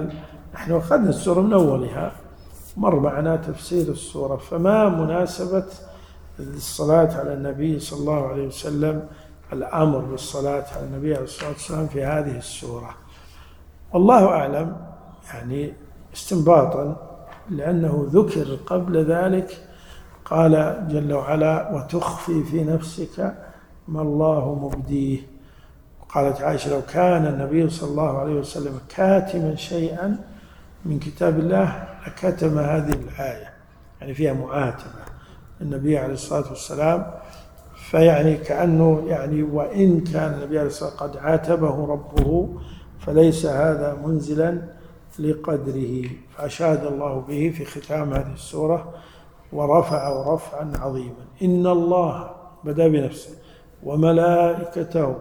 نحن أخذنا السورة من أولها، مر معنا تفسير السورة، فما مناسبة الصلاة على النبي صلى الله عليه وسلم، الأمر بالصلاة على النبي عليه الصلاة والسلام في هذه السورة؟ والله أعلم، يعني استنباطا، لأنه ذكر قبل ذلك قال جل وعلا: وتخفي في نفسك ما الله مبديه. قالت عائشة: لو كان النبي صلى الله عليه وسلم كاتما شيئا من كتاب الله لكتم هذه الآية، يعني فيها معاتبة النبي عليه الصلاة والسلام. فيعني كأنه يعني وإن كان النبي عليه الصلاة والسلام قد عاتبه ربه فليس هذا منزلا لقدره، فأشاد الله به في ختام هذه السورة: ورفعه رفعا عظيما. إن الله بدأ بنفسه وملائكته،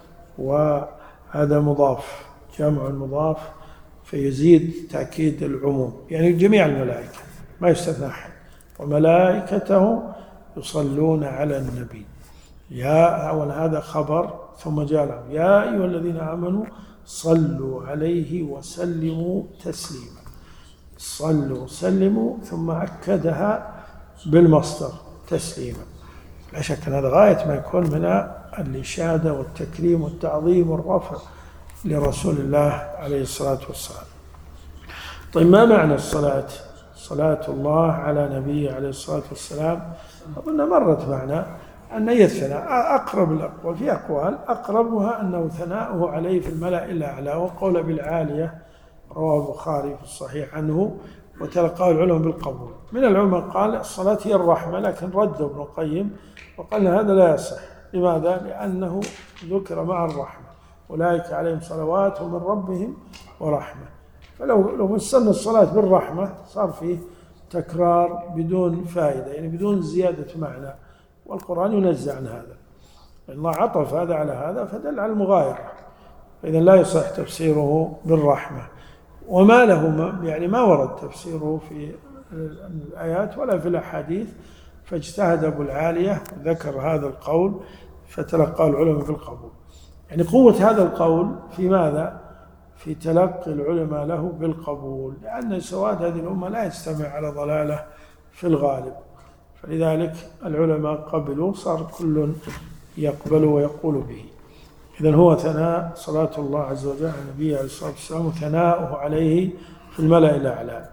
وهذا مضاف جمع مضاف فيزيد تأكيد العموم، يعني جميع الملائكة ما يستثنى أحد. وملائكته يصلون على النبي، يا أول هذا خبر ثم جاء له: يا أيها الذين آمنوا صلوا عليه وسلموا تسليما. صلوا وسلموا ثم أكدها بالمصدر تسليما. لا شك أن هذا غاية ما يكون من الإشادة والتكريم والتعظيم والرفع لرسول الله عليه الصلاة والسلام. طيب، ما معنى الصلاة؟ صلاة الله على نبيه عليه الصلاة والسلام أظن مرت معنا أن هي الثناء، أقرب الأقوال في أقوال أقربها أنه ثناؤه عليه في الملأ الأعلى، وقول بالعالية رواه البخاري في الصحيح عنه وتلقاه العلماء بالقبول. من العلماء قال الصلاة هي الرحمة، لكن رد ابن القيم وقال هذا لا يصح. لماذا؟ لأنه ذكر مع الرحمة: أولئك عليهم صلوات من ربهم ورحمة. فلو فسرنا الصلاة بالرحمة صار فيه تكرار بدون فائدة، يعني بدون زيادة معنى، والقرآن ينزع عن هذا. الله عطف هذا على هذا فدل على المغايرة، فإذا لا يصح تفسيره بالرحمة. وما له يعني ما ورد تفسيره في الآيات ولا في الأحاديث، فاجتهد أبو العالية ذكر هذا القول فتلقى العلماء بالقبول. يعني قوة هذا القول في ماذا؟ في تلقي العلماء له بالقبول، لأن سواد هذه الأمة لا يجتمع على ضلالة في الغالب، فلذلك العلماء قبلوا، صار كل يقبل ويقول به. إذن هو ثناء صلاة الله عز وجل على النبي عليه الصلاة والسلام وثناؤه عليه في الملأ الأعلى.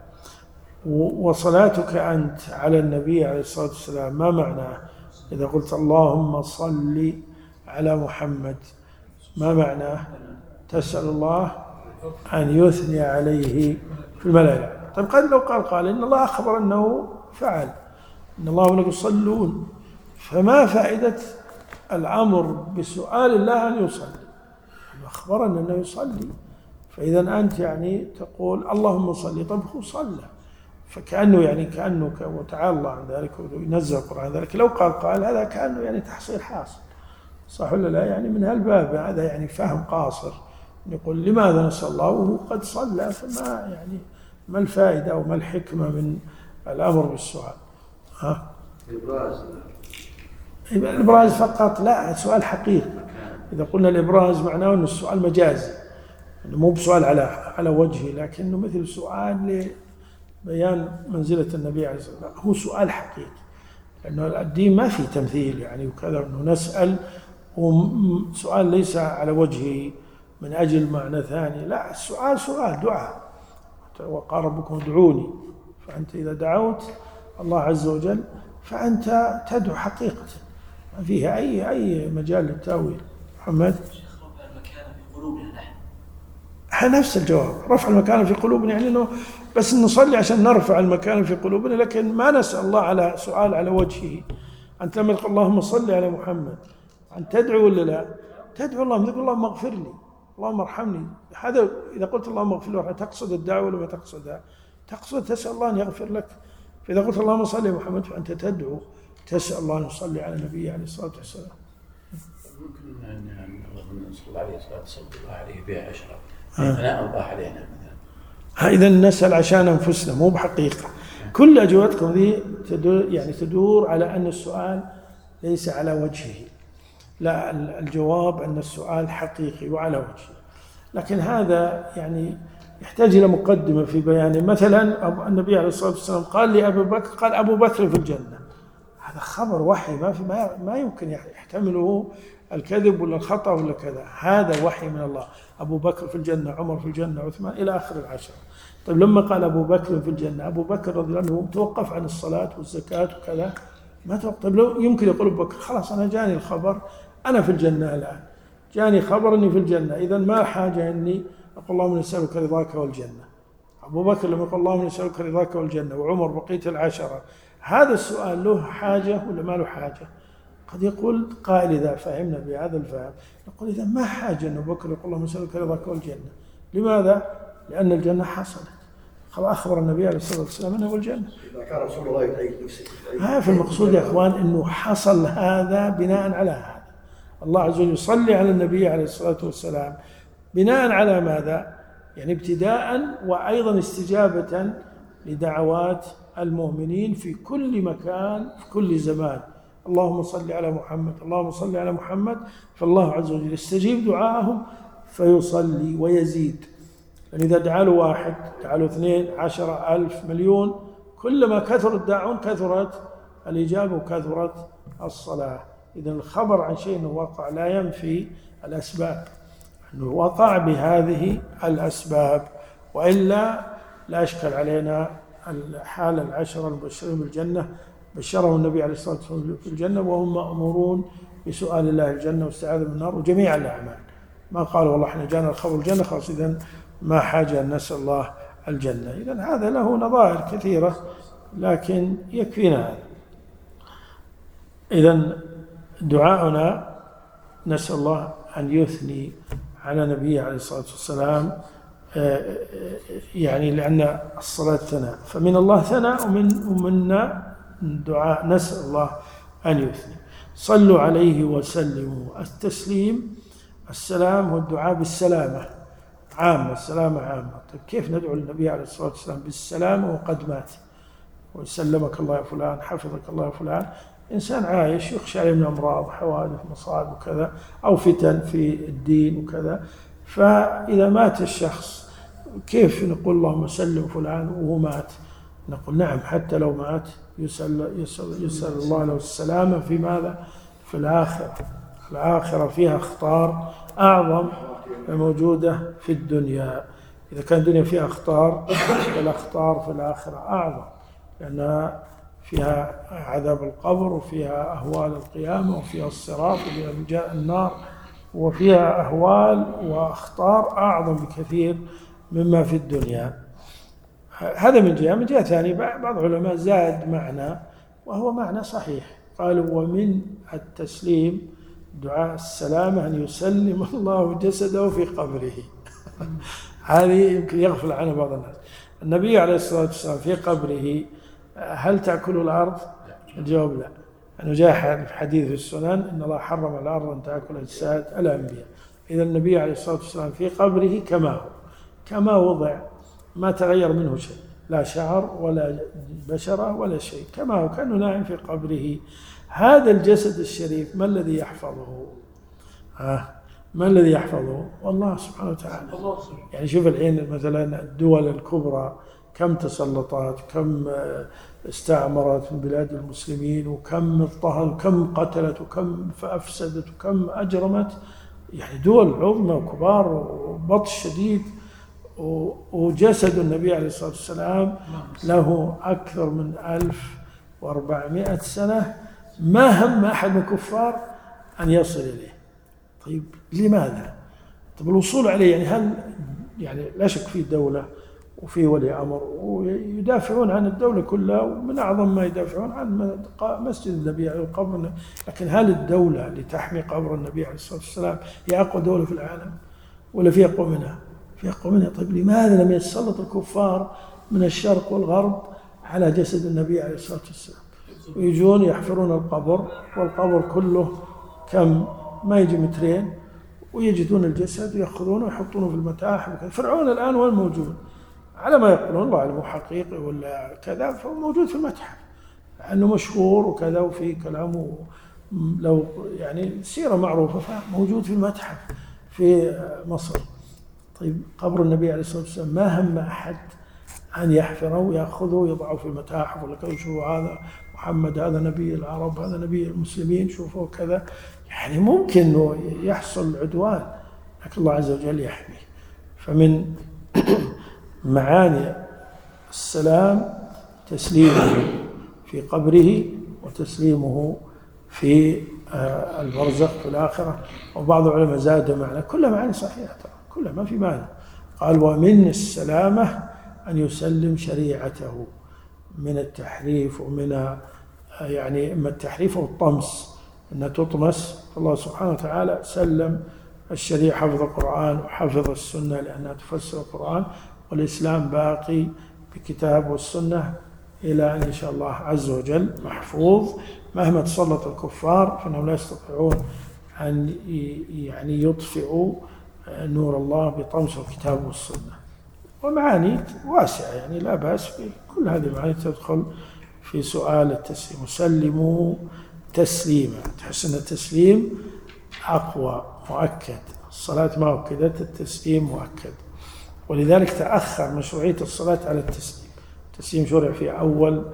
وصلاتك أنت على النبي عليه الصلاة والسلام ما معناه؟ إذا قلت اللهم صل على محمد ما معناه؟ تسأل الله أن يثني عليه في الملأ الأعلى. طيب قد لو قال إن الله أخبر أنه فعل، إن الله وملائكته يصلون، فما فائدة الأمر بسؤال الله أن يصلي؟ أخبرنا أنه يصلي، فإذا أنت يعني تقول اللهم صلي. طب هو صلى، فكأنه يعني كأنه وتعالى الله عن ذلك وينزل القرآن عن ذلك. لو قال هذا كأنه يعني تحصيل حاصل، صح ولا لا؟ يعني من هالباب هذا يعني فهم قاصر، يقول لماذا نسأل الله وهو قد صلى؟ فما يعني ما الفائدة أو ما الحكمة من الأمر بالسؤال؟ الإبراز فقط لا، سؤال حقيقي. إذا قلنا الإبراز معناه أن السؤال مجازي، مو بسؤال على وجهه، لكنه مثل سؤال لبيان منزلة النبي عليه الصلاة والسلام، هو سؤال حقيقي، لأنه الدين ما فيه تمثيل يعني وكذا، أنه نسأل وسؤال ليس على وجهه من أجل معنى ثاني، لا، السؤال سؤال دعاء. وقال ربكم ادعوني، فأنت إذا دعوت الله عز وجل فأنت تدعو حقيقة، ما فيها أي مجال للتأويل. محمد، رفع المكان في قلوبنا نحن، نفس الجواب، رفع المكان في قلوبنا، يعني إنه بس نصلي عشان نرفع المكان في قلوبنا، لكن ما نسأل الله على سؤال على وجهه. أنت لما تقول اللهم صل على محمد، أن تدعو ولا لا؟ تدعو الله، تقول اللهم اغفر لي، اللهم ارحمني. هذا إذا قلت اللهم اغفر لي تقصد الدعوة ولا ما تقصدها؟ تقصد تسأل الله أن يغفر لك. فإذا قلت اللهم صل على محمد فأنت تدعو تسأل الله أن يصلي على النبي عليه الصلاة والسلام. ممكن أن صلى الله عليه وسلم صلى الله عليه بها أشرف ثناء الله علينا مثلا. إذا نسأل عشان أنفسنا مو بحقيقة. كل أجوبتكم ذي تدور على أن السؤال ليس على وجهه، لا، الجواب أن السؤال حقيقي وعلى وجهه. لكن هذا يعني يحتاج إلى مقدمة في بيانه. مثلا النبي عليه الصلاة والسلام قال لأبي بكر، قال أبو بكر في الجنة، هذا خبر وحي ما يمكن يحتمله الكذب ولا الخطأ ولا كذا، هذا وحي من الله. أبو بكر في الجنة، عمر في الجنة، عثمان، إلى آخر العشرة. طيب لما قال أبو بكر في الجنة، أبو بكر رضي الله عنه توقف عن الصلاة والزكاة وكذا؟ ما توقف. طيب لو يمكن يقول أبو بكر خلاص أنا جاني الخبر أنا في الجنة الآن، جاني خبر أني في الجنة، إذا ما حاجة أني أقول اللهم نسألك رضاك والجنة. أبو بكر لما يقول اللهم نسألك رضاك والجنة، وعمر بقية العشرة، هذا السؤال له حاجة ولا ما له حاجة؟ قد يقول قائل إذا فهمنا بهذا الفهم نقول إذا ما حاجة أن أبو بكر يقول اللهم نسألك رضاك والجنة. لماذا؟ لأن الجنة حصلت، أخبر النبي عليه الصلاة والسلام أنه الجنة. إذا كان رسول الله يعيد نفسه. في المقصود يا إخوان أنه حصل هذا بناء على هذا. الله عز وجل يصلي على النبي عليه الصلاة والسلام بناء على ماذا؟ يعني ابتداء وأيضا استجابة لدعوات المؤمنين في كل مكان في كل زمان. اللهم صل على محمد، اللهم صل على محمد، فالله عز وجل يستجيب دعاءهم فيصلي ويزيد. يعني إذا دعا له واحد، دعا له 2، 10، 1000، مليون، كلما كثر الداعون كثرت الإجابة وكثرت الصلاة. إذا الخبر عن شيء وقع لا ينفي الأسباب، أنه وقع بهذه الأسباب، وإلا لا أشكل علينا الحالة العشرة المبشرين بالجنة بشرهم النبي عليه الصلاة والسلام في الجنة وهم مأمورون بسؤال الله الجنة واستعاذة من النار وجميع الأعمال. ما قالوا والله احنا جانا الخبر الجنة خلاص إذن ما حاجة أن نسأل الله الجنة. إذن هذا له نظائر كثيرة لكن يكفينا هذا. إذن دعاؤنا نسأل الله أن يثني على نبيه عليه الصلاة والسلام، يعني لأن الصلاة ثناء، فمن الله ثناء ومنا دعاء نسأل الله أن يثني. صلوا عليه وسلموا. التسليم السلام هو الدعاء بالسلامة عامة، السلامة عامة. طيب كيف ندعو النبي عليه الصلاة والسلام بالسلامة وقد مات؟ وسلمك الله يا فلان، حفظك الله يا فلان، إنسان عايش يخشى عليه من أمراض، حوادث، مصائب وكذا، أو فتن في الدين وكذا، فإذا مات الشخص كيف نقول اللهم سلم فلان وهو مات؟ نقول نعم حتى لو مات يسأل الله له السلامة في ماذا؟ في الآخرة. الآخرة فيها أخطار أعظم موجودة في الدنيا. إذا كان الدنيا فيها أخطار، الأخطار في الآخرة أعظم، لأنها فيها عذاب القبر وفيها أهوال القيامة وفيها الصراط وفيها رجاء النار وفيها أهوال وأخطار أعظم بكثير مما في الدنيا. هذا من جهة. من جهة ثانية بعض العلماء زاد معنى وهو معنى صحيح، قالوا ومن التسليم دعاء السلامة أن يسلم الله جسده في قبره. هذه يمكن يغفل عنها بعض الناس. النبي عليه الصلاة والسلام في قبره هل تأكل الأرض؟ الجواب لا، أنه جاء في حديث في السنن إن الله حرم الأرض أن تأكل أجساد الأنبياء. إذا النبي عليه الصلاة والسلام في قبره كما وضع، ما تغير منه شيء، لا شعر ولا بشرة ولا شيء، كما هو كأنه نائم في قبره. هذا الجسد الشريف ما الذي يحفظه؟ ما الذي يحفظه؟ والله سبحانه وتعالى. يعني شوف الحين مثلا الدول الكبرى كم تسلطت، كم استعمرت من بلاد المسلمين، وكم اضطهدت وكم قتلت وكم أفسدت وكم أجرمت، يعني دول عظمى وكبار وبطش شديد، وجسد النبي عليه الصلاة والسلام له أكثر من 1400 سنة، ما هم أحد من الكفار أن يصل إليه. طيب لماذا؟ طيب الوصول عليه يعني هل يعني لا شك فيه دولة وفيه ولي أمر ويدافعون عن الدولة كلها، ومن أعظم ما يدافعون عن مسجد النبي عليه القبر، لكن هل الدولة لتحمي قبر النبي عليه الصلاة والسلام هي أقوى دولة في العالم ولا في أقوى منها؟ في أقوى منها. طيب لماذا لم يتسلط الكفار من الشرق والغرب على جسد النبي عليه الصلاة والسلام؟ ويجون يحفرون القبر، والقبر كله كم ما يجي مترين، ويجدون الجسد ويأخذونه ويحطونه في المتاحف. فرعون الآن وين موجود؟ على ما يقولون، الله أعلم حقيقي ولا كذا، فهو موجود في المتحف لأنه مشهور وكذا وفي كلامه لو يعني سيرة معروفة، فموجود في المتحف في مصر. طيب قبر النبي عليه الصلاة والسلام ما هم أحد أن يحفره ويأخذه ويضعه في المتاحف ولا كذا، شوفوا هذا محمد، هذا نبي العرب، هذا نبي المسلمين، شوفوا كذا. يعني ممكن أنه يحصل عدوان، لكن الله عز وجل يحميه. فمن معاني السلام تسليمه في قبره وتسليمه في البرزخ في الآخرة. وبعض العلماء زاد معنى، كلها معاني صحيحة، كلها ما في معنى. قال ومن السلامة أن يسلم شريعته من التحريف، ومن يعني إما التحريف أو الطمس، أن تطمس. الله سبحانه وتعالى سلم الشريعة، حفظ القرآن وحفظ السنة لأنها تفسر القرآن، والإسلام باقي بكتاب والسنة إلى أن شاء الله عز وجل محفوظ. مهما تسلط الكفار فإنهم لا يستطيعون أن يعني يطفئوا نور الله بطمس الكتاب والسنة. ومعاني واسعة يعني لا بأس كل هذه المعاني تدخل في سؤال التسليم. وسلموا تسليما، تحس أن التسليم أقوى مؤكد، الصلاة ما أكدت، التسليم مؤكد. ولذلك تأخر مشروعية الصلاة على التسليم. التسليم شرع في أول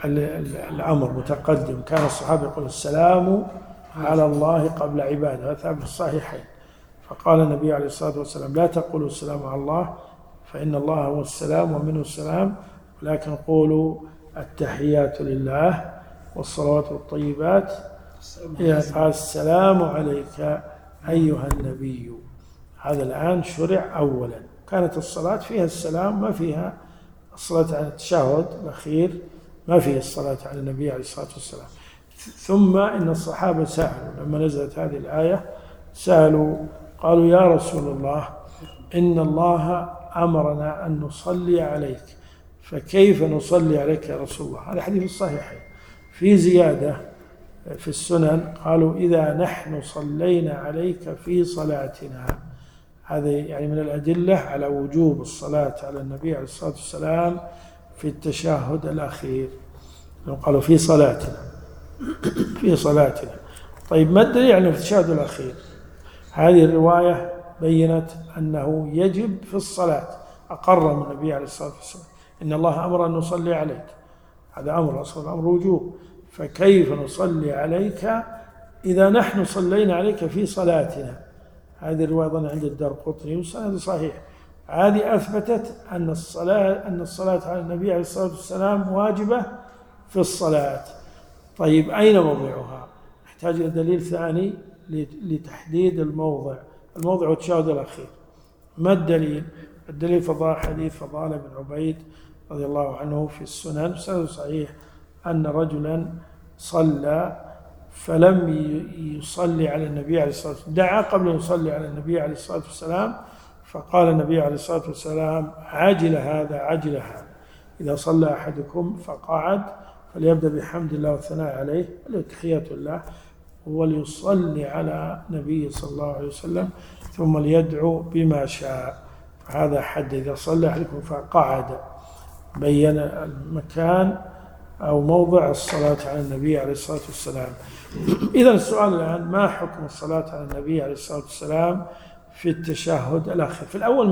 الأمر متقدم، كان الصحابة يقول السلام على الله قبل عباده، هذا ثابت في الصحيحين. فقال النبي عليه الصلاة والسلام لا تقولوا السلام على الله فإن الله هو السلام ومنه السلام، ولكن قولوا التحيات لله والصلوات والطيبات. قال السلام عليك أيها النبي. هذا الآن شرع أولا. كانت الصلاة فيها السلام، ما فيها الصلاة على التشهد الأخير، ما فيه الصلاة على النبي عليه الصلاة والسلام. ثم إن الصحابة سألوا لما نزلت هذه الآية، سألوا قالوا يا رسول الله إن الله أمرنا أن نصلي عليك، فكيف نصلي عليك يا رسول الله؟ هذا حديث الصحيحين. في زيادة في السنن قالوا إذا نحن صلينا عليك في صلاتنا. هذا يعني من الأدلة على وجوب الصلاة على النبي عليه الصلاة والسلام في التشهد الأخير. قالوا في صلاتنا في صلاتنا. طيب ما الدليل على التشهد الأخير؟ هذه الرواية بينت أنه يجب في الصلاة، أقر من النبي عليه الصلاة والسلام إن الله أمر أن نصلي عليك، هذا أمر أصلا أمر وجوب، فكيف نصلي عليك إذا نحن صلينا عليك في صلاتنا؟ هذه الرواية عند الدارقطني والسند صحيح. هذه أثبتت أن الصلاة على النبي عليه الصلاة والسلام واجبة في الصلاة. طيب أين موضعها؟ نحتاج إلى دليل ثاني لتحديد الموضع والتشهد الأخير. ما الدليل؟ الدليل حديث فضالة بن عبيد رضي الله عنه في السنن سند صحيح أن رجلا صلى فلم يصلي على النبي عليه الصلاة والسلام، دعا قبل أن يصلي على النبي عليه الصلاة والسلام، فقال النبي عليه الصلاة والسلام عجل هذا إذا صلى أحدكم فقعد فليبدأ بحمد الله والثناء عليه وتحية الله وليصلي على نبي صلى الله عليه وسلم ثم ليدعو بما شاء. هذا حد إذا صلى أحدكم فقعد، بين المكان أو موضع الصلاة على النبي عليه الصلاة والسلام. إذا السؤال الآن ما حكم الصلاة على النبي عليه الصلاة والسلام في التشهد الأخير؟ في الأول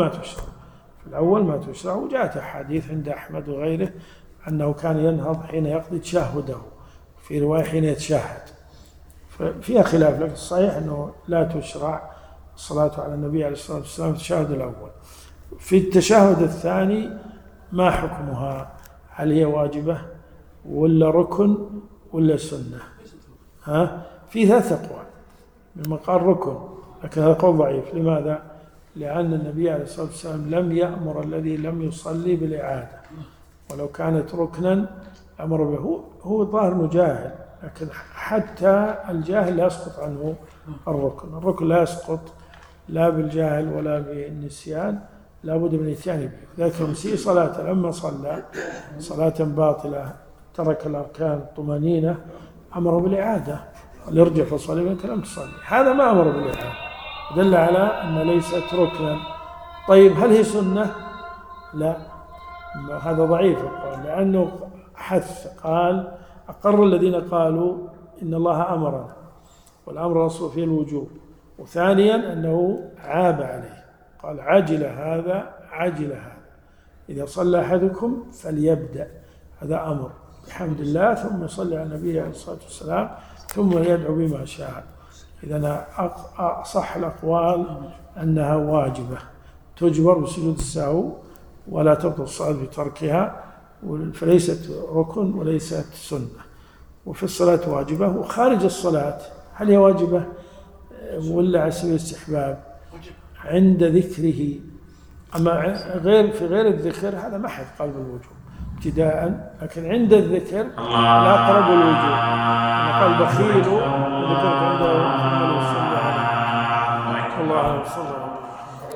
ما تشرع، وجاءت أحاديث عند أحمد وغيره أنه كان ينهض حين يقضي تشهده، في رواية حين يتشهد، فيها خلاف، لكن الصحيح أنه لا تشرع الصلاة على النبي عليه الصلاة والسلام في التشهد الأول. في التشهد الثاني ما حكمها؟ هل هي واجبة ولا ركن ولا سنة؟ في ثلاث أقوال. من قال ركن، لكن هذا قول ضعيف. لماذا؟ لأن النبي عليه الصلاة والسلام لم يأمر الذي لم يصلي بالإعادة، ولو كانت ركنا أمر به. هو ظاهر أنه جاهل، لكن حتى الجاهل لا يسقط عنه الركن لا يسقط لا بالجاهل ولا بالنسيان، لا بد من الاتيان به. ذلك المسيء صلاة لما صلى صلاة باطلة ترك الأركان الطمأنينة أمر بالإعادة، ليرجع فصلي وأنت لم تصلي. هذا ما أمر بالإعادة، دل على أن ليست ركنا. طيب هل هي سنة؟ لا، هذا ضعيف القول، لأنه حث قال أقر الذين قالوا إن الله أمرنا، والأمر الأصل فيه الوجوب. وثانيا أنه عاب عليه، قال عجل هذا عجل هذا، إذا صلى أحدكم فليبدأ، هذا أمر بحمد الله ثم يصلي على النبي عليه الصلاة والسلام ثم يدعو بما شاء. إذا أصح الأقوال أنها واجبة تجبر بسجود السهو ولا تبطل الصلاة بتركها، فليست ركن وليست سنة. وفي الصلاة واجبة، وخارج الصلاة هل هي واجبة ولا على سبيل الاستحباب؟ عند ذكره، أما في غير الذكر هذا ما حد قال بالوجوب ابتداء، لكن عند الذكر لا قرب الوجوب. أنا قال بخيل وذكرت عنده ثم يصلي عليه. الله